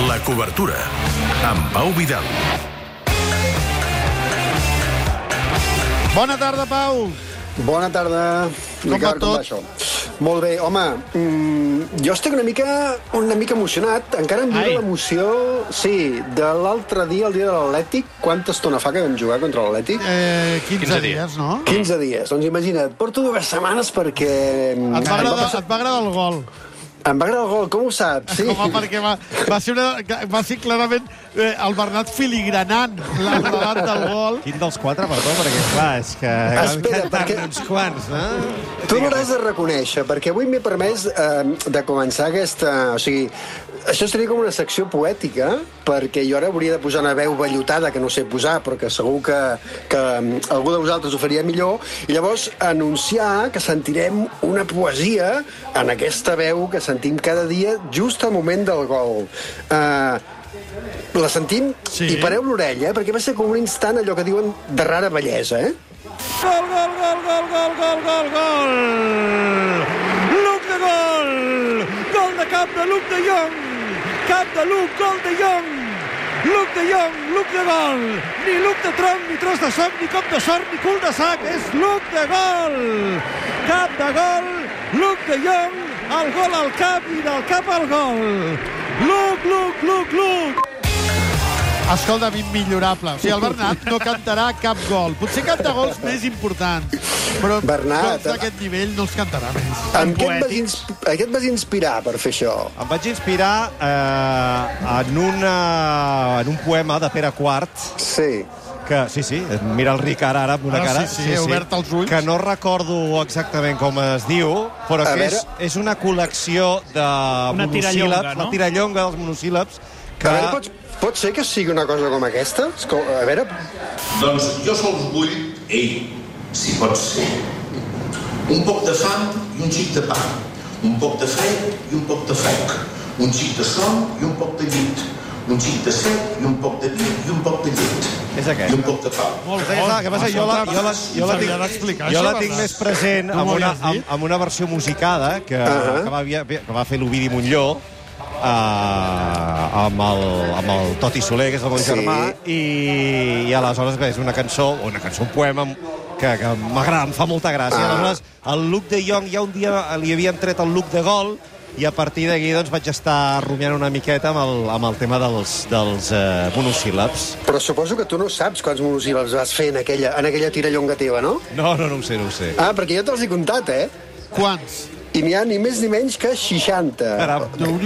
La cobertura, amb Pau Vidal. Bona tarda, Pau. Bona tarda. Com va tot? Molt bé, home, jo estic una mica emocionat. Encara em dura l'emoció, sí, de l'altre dia, el dia de l'Atlètic. Quanta estona fa que vam jugar contra l'Atlètic? 15 dies, no? 15 dies. Doncs imagina't, porto 2 setmanes perquè... Et va agradar el gol? Em va agradar el gol, com ho saps? Sí. Home, perquè va ser clarament el Bernat filigranant el relat del gol. Quin dels 4, perdó, perquè clar, és que... Espera, perquè... uns quants, no? Tu m'hauràs de reconèixer, perquè avui m'he permès de començar aquesta... O sigui, això seria com una secció poètica, perquè jo ara hauria de posar una veu vellotada que no sé posar, però que segur que algú de vosaltres ho faria millor, i llavors anunciar que sentirem una poesia en aquesta veu que sentim cada dia just al moment del gol. La sentim? Sí. I pareu l'orella, perquè va ser com un instant allò que diuen de rara bellesa, Gol, gol, gol, gol, gol, gol, gol, gol! Luc de gol! Gol de cap de Luc de Jong! Cap de Luc, gol de Jong! Luc de Jong, Luc de gol! Ni Luc de tronc, ni tros de soc, ni cop de sort, ni cul de sac! És Luc de gol! Cap de gol, Luc de Jong! El gol al cap i del cap al gol! Luc, Luc, Luc, Luc! Escolta'm, immillorable. O sigui, el Bernat no cantarà cap gol. Potser canta gols més importants, però Bernat, gols d'aquest nivell no els cantarà més. En què et vas inspirar per fer això? Em vaig inspirar en un poema de Pere IV. Sí. Que, sí, mira el Ricard ara amb una cara. Sí, he obert els ulls. Que no recordo exactament com es diu, però que és una col·lecció de monosíl·labs, no? La tirallonga dels monosíl·labs. A veure, pot ser que sigui una cosa com aquesta? A veure... Doncs jo sols vull, si pot ser, un poc de fam i un xic de pa, un poc de fred i un poc de foc, un xic de son i un poc de llit, un xic de set i un poc de vi i un poc de llet. És aquest. I un poc de pa. Què passa? Jo la tinc més present amb una versió musicada que va fer l'Ovidi Montllor, amb el Toti Soler, que és el meu germà, i aleshores és una cançó, un poema que m'agrada, em fa molta gràcia. Aleshores, el Luc de Jong, ja un dia li havien tret el Luc de gol, i a partir d'aquí doncs, vaig estar rumiant una miqueta amb el tema dels monosíl·labs. Però suposo que tu no saps quants monosíl·labs vas fer en aquella tirallonga teva, no? No ho sé. Perquè jo te'ls he comptat, Quants? I n'hi ha ni més ni menys que 60. Caram.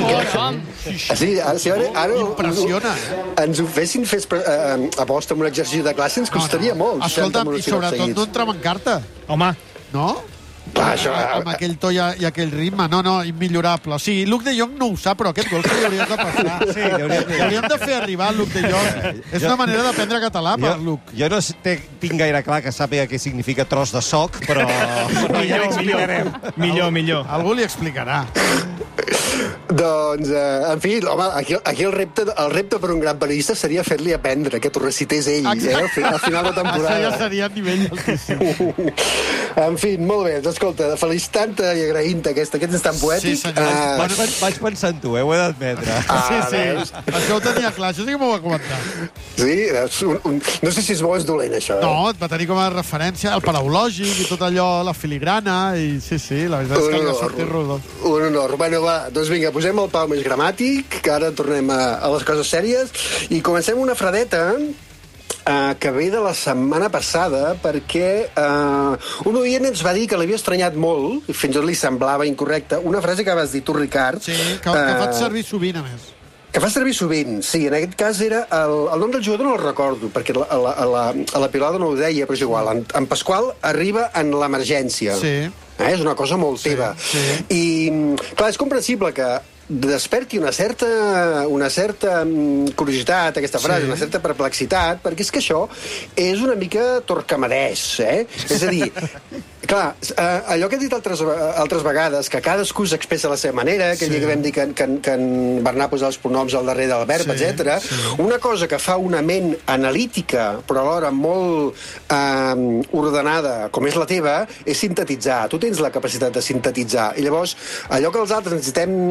Ara impressiona. Ens ho fessin fer aposta amb un exercici de classe, ens costaria molt. Escolta'm, i sobretot no entrem en carta. Home. No? Clar, això... Amb aquell to i aquell ritme. No, immillorable. O sigui, Luc de Jong no ho sap, però aquest gol que hauríem de passar. Sí, hauríem de fer arribar el Luc de Jong. És una manera d'aprendre català per Luc. Jo no tinc gaire clar que sàpiga què significa tros de soc, però ja l'explicarem. Millor. Algú li explicarà. Doncs, en fi, home, aquí el repte per un gran periodista seria fer-li aprendre, que t'ho recités ell, al final de temporada. Això ja seria a nivell altíssim. En fi, molt bé. Escolta, felicitant-te i agraint-te aquest instant poètic. Sí, senyor. Vaig pensar en tu, ho he d'admetre. Sí. Això ho tenia clar, això sí que m'ho va comentar. Sí? No sé si és bo o és dolent, això. No, et va tenir com a referència el paraulògic i tot allò, la filigrana, i sí, la veritat és que el va sortir rodó. Un honor. Bueno, va, doncs vinga, posem el Pau més gramàtic, que ara tornem a les coses sèries, i comencem una fredeta que ve de la setmana passada, perquè un oient ens va dir que l'havia estranyat molt, i fins i tot li semblava incorrecta, una frase que vas dir tu, Ricard. Sí, que faig servir sovint, a més. Que fa servir sovint, sí. En aquest cas era... El nom del jugador no el recordo, perquè a la pilota no ho deia, però és igual. En Pasqual arriba en l'emergència. Sí. És una cosa molt teva. Sí. I, clar, és comprensible que desperti una certa curiositat, aquesta frase, una certa perplexitat, perquè és que això és una mica torcamadès, És a dir, clar, allò que he dit altres vegades, que cadascú s'expressa a la seva manera, que que vam dir que en Bernat posar els pronoms al darrere del verb, etc. Una cosa que fa una ment analítica, però alhora molt ordenada, com és la teva, és sintetitzar. Tu tens la capacitat de sintetitzar. I llavors, allò que els altres necessitem X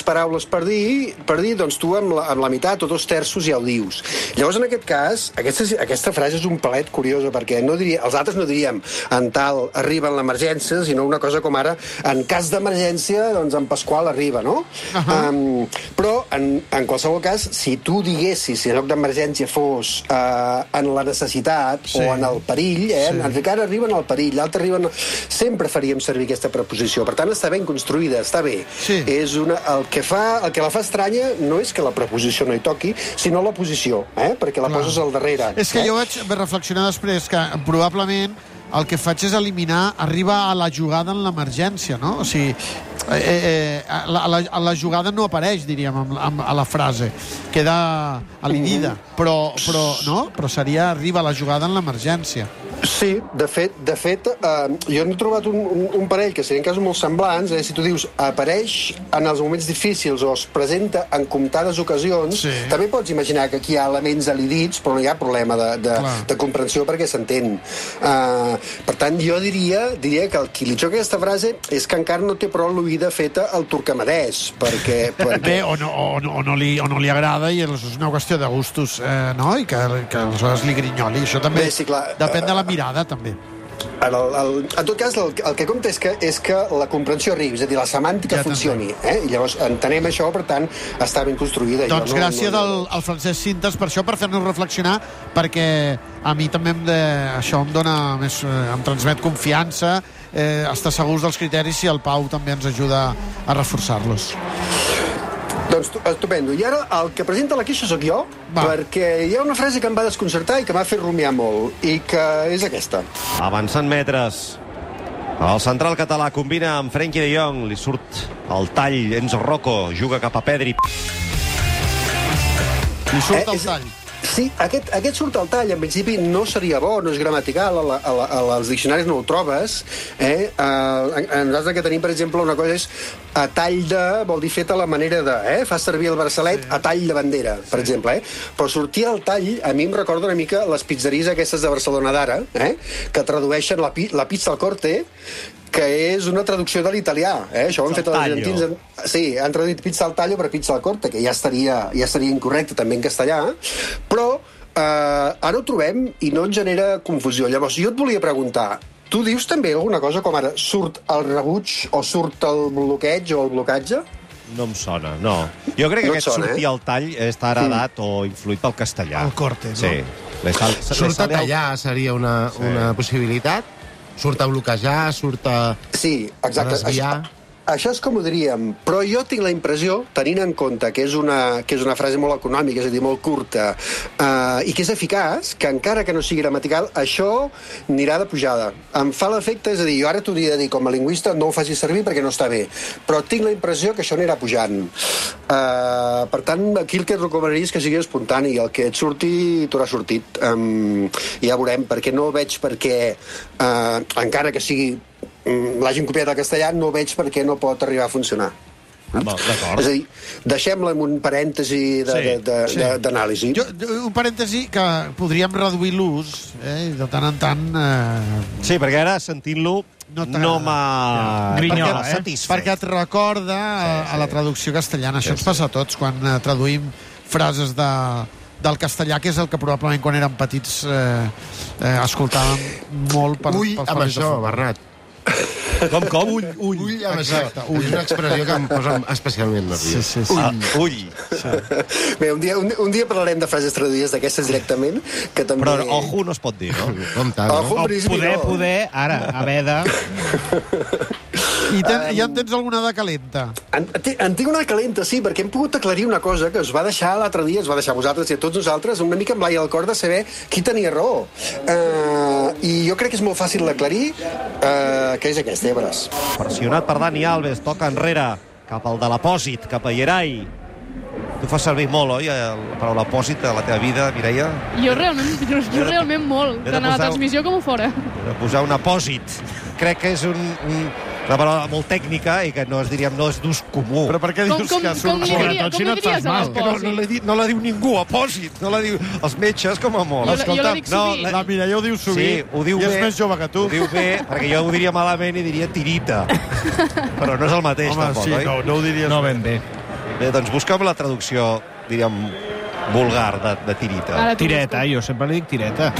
paraules per dir, doncs tu amb la meitat o 2/3 ja ho dius. Llavors, en aquest cas, aquesta frase és un pelet curiosa, perquè els altres no diríem en tal arriba en l'emergència, sinó una cosa com ara, en cas d'emergència, doncs en Pasqual arriba, no? Però, en qualsevol cas, si tu diguessis, si en lloc d'emergència fos en la necessitat o en el perill, en Ricard arriba en el perill, l'altre arriba en... Sempre faríem servir aquesta preposició. Per tant, està ben construïda, està bé. És el que la fa estranya no és que la preposició no hi toqui, sinó la posició, perquè la poses al darrere. És que jo vaig reflexionar després que probablement el que faig és eliminar arriba a la jugada en l'emergència, no? O sigui, la jugada no apareix, diríem, a la frase. Queda al·lidida. Però seria arriba a la jugada en l'emergència. Sí, de fet, jo n'he trobat un parell que serien casos molt semblants. Si tu dius apareix en els moments difícils o es presenta en comptades ocasions, també pots imaginar que aquí hi ha elements al·lidits, però no hi ha problema de comprensió perquè s'entén. Per tant, jo diria que el qui li xoca aquesta frase és que encara no té prou l'oïda feta al turcamadès, perquè... Bé, o no li agrada, i és una qüestió de gustos, no? I que aleshores li grinyoli. Això també depèn de la mirada, també. En tot cas, el que compta és que la comprensió arribi, és a dir, la semàntica funcioni. I llavors entenem això, per tant, està ben construïda. Doncs gràcies al Francesc Cintas per això, per fer-nos reflexionar, perquè a mi també això em dona més, em transmet confiança, estar segurs dels criteris, i el Pau també ens ajuda a reforçar-los. Doncs estupendo. I ara el que presenta la queixa sóc jo, perquè hi ha una frase que em va desconcertar i que m'ha fet rumiar molt, i que és aquesta. Avançant metres. El central català combina amb Frenkie de Jong, li surt el tall, Enzo Rocco juga cap a Pedri. Li surt el tall. Sí, aquest surt al tall, en principi no seria bo, no és gramatical, als diccionaris no ho trobes. Nosaltres que tenim, per exemple, una cosa és a tall de, vol dir fet a la manera de, fa servir el braçalet a tall de bandera, per exemple. Però sortir al tall, a mi em recorda una mica les pizzeries aquestes de Barcelona d'ara, que tradueixen la pizza al corte, que és una traducció de l'italià. Això ho han fet els argentins. Sí, han traduït pizza al tallo per pizza al corte, que ja estaria incorrecte també en castellà, però ara ho trobem i no ens genera confusió. Llavors, jo et volia preguntar, tu dius també alguna cosa com ara surt el rebuig o surt el bloqueig o el blocatge? No em sona, no. Jo crec que aquest sortir al tall està heredat o influït pel castellà. El corte, no? Sí. Surt a tallar seria una possibilitat? Surt a bloquejar, surt a... Sí, exacte. Desviar. Això és com ho diríem, però jo tinc la impressió, tenint en compte que és una frase molt econòmica, és a dir, molt curta, i que és eficaç, que encara que no sigui gramatical, això anirà de pujada. Em fa l'efecte, és a dir, jo ara t'ho hauria de dir com a lingüista, no ho facis servir perquè no està bé, però tinc la impressió que això anirà pujant. Per tant, aquí el que et recomanaria és que sigui espontani, el que et surti t'haurà sortit. Ja veurem, perquè no veig perquè, encara que sigui l'hagin copiat al castellà, no veig per què no pot arribar a funcionar. D'acord. És a dir, deixem-la en un parèntesi d'anàlisi. Un parèntesi que podríem reduir l'ús, i de tant en tant... Sí, perquè ara, sentint-lo, no m'ha satisfet. Perquè et recorda a la traducció castellana. Això ens passa a tots quan traduïm frases del castellà, que és el que probablement quan érem petits escoltàvem molt per... Ull amb això, Bernat. Com? Ull amb això. És una expressió que em posa especialment nerviós. Sí. Ull. Bé, un dia parlarem de frases traduïdes d'aquestes directament, que també... Però ojo no es pot dir, no? Com tant, no? Poder, ara, haver de... I ja en tens alguna de calenta? En tinc una de calenta, sí, perquè hem pogut aclarir una cosa que es va deixar l'altre dia, es va deixar a vosaltres i a tots nosaltres una mica amb l'aire al cor de saber qui tenia raó. I jo crec que és molt fàcil d'aclarir, que és aquesta, ja veuràs. Pressionat per Dani Alves, toca enrere, cap al de l'apòsit, cap a Yeray. Tu fas servir molt, oi, la paraula apòsit a la teva vida, Mireia? Jo realment molt, tant a la transmissió com a fora. De posar un apòsit. Crec que és una paraula molt tècnica i que no és d'ús comú. Però per què dius que surt? Sobretot si no et fas mal. No la diu ningú, apòsit. No la diu els metges, com a molt. Jo la dic sovint. La Mireia ho diu sovint. Sí, ho diu bé. I és més jove que tu. Ho diu bé, perquè jo ho diria malament i diria tirita. Però no és el mateix, tampoc, oi? No ho diries. No ben bé. Bé, doncs busca'm la traducció, diríem, vulgar de tirita. Tireta, jo sempre li dic tireta.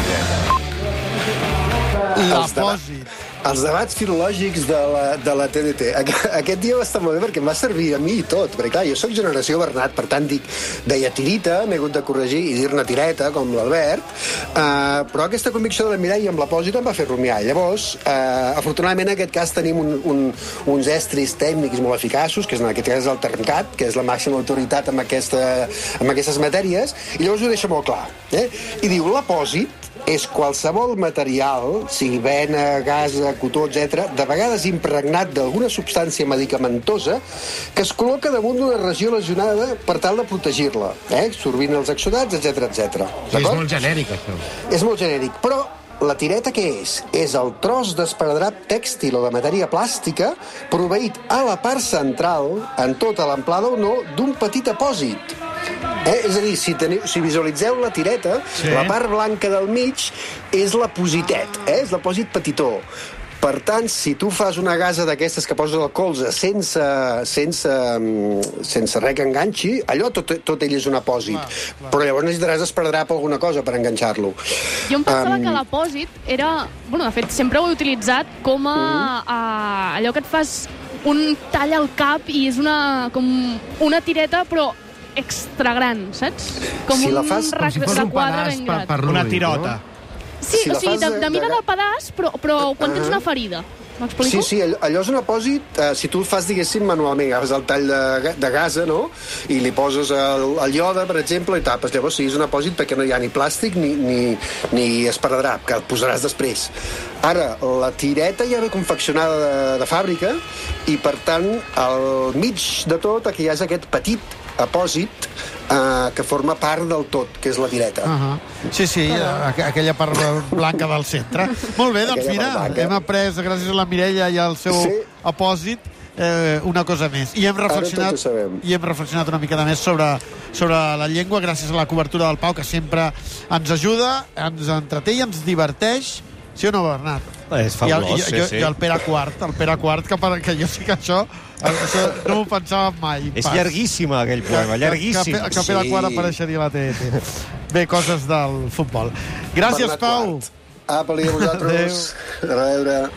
L'apòsit. Els debats filològics de la TDT. Aquest dia va estar molt bé perquè em va servir a mi i tot, perquè clar, jo soc generació Bernat, per tant deia tirita, m'he hagut de corregir i dir-ne tireta, com l'Albert, però aquesta convicció de la Mireia amb l'apòsit em va fer rumiar. Llavors, afortunadament en aquest cas tenim uns estris tècnics molt eficaços, que és en aquest cas el Termcat, que és la màxima autoritat en aquestes matèries, i llavors ho deixa molt clar. I diu, l'apòsit és qualsevol material, sigui bena, gasa, cotó, etc., de vegades impregnat d'alguna substància medicamentosa que es col·loca damunt d'una regió lesionada per tal de protegir-la, absorbint els exudats, etc. És molt genèric, això. És molt genèric, però la tireta què és? És el tros d'esparadrap tèxtil o de matèria plàstica proveït a la part central, en tota l'amplada o no, d'un petit apòsit. És a dir, si visualitzeu la tireta, la part blanca del mig és l'apòsitet, és l'apòsit petitó. Per tant, si tu fas una gasa d'aquestes que poses al colze sense res que enganxi, allò tot ell és un apòsit. Però llavors necessitaràs esparadrap alguna cosa per enganxar-lo. Jo em pensava que l'apòsit era... Bueno, de fet, sempre ho he utilitzat com allò que et fas un tall al cap i és com una tireta, però extra gran, saps? Com si un requadre ben gran. Una tirota. Sí, o sigui, de mida del pedaç, però quan tens una ferida. M'explico? Sí, allò és un apòsit, si tu el fas, diguéssim, manualment, agafes el tall de gasa, no?, i li poses el iode, per exemple, i tapes. Llavors sí, és un apòsit perquè no hi ha ni plàstic ni esparadrap, que el posaràs després. Ara, la tireta ja ve confeccionada de fàbrica i, per tant, al mig de tot aquí hi ha aquest petit apòsit que forma part del tot, que és la tireta. Sí, aquella part blanca del centre. Molt bé, doncs mira, hem après, gràcies a la Mireia i al seu apòsit, una cosa més. I hem reflexionat una mica més sobre la llengua, gràcies a la cobertura del Pau, que sempre ens ajuda, ens entreté i ens diverteix. Sí o no, Bernat? És fabulós, sí. I el Pere Quart, que jo sí que això no m'ho pensava mai. És llarguíssim aquell poema, llarguíssim. Que Pere Quart apareixeria a la TDT. Bé, coses del futbol. Gràcies, Pau. Apa-li a vosaltres. A veure.